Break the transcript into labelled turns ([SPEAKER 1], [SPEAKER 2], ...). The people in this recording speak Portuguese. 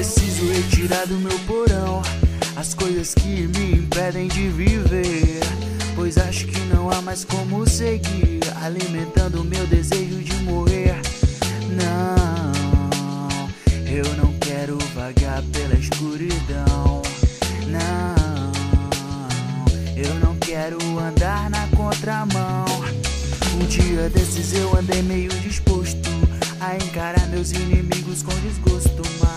[SPEAKER 1] Preciso retirar do meu porão as coisas que me impedem de viver, pois acho que não há mais como seguir alimentando o meu desejo de morrer. Não, eu não quero vagar pela escuridão. Não, eu não quero andar na contramão. Um dia desses eu andei meio disposto a encarar meus inimigos com desgosto,